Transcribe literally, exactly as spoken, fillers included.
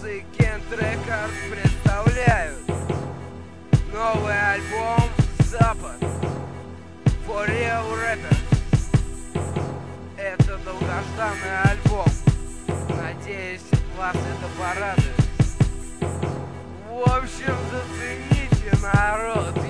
Братцы Kent Records представляют новый альбом «Запад» For Real Rappers. Это долгожданный альбом. Надеюсь, вас это порадует. В общем, зацените, народ.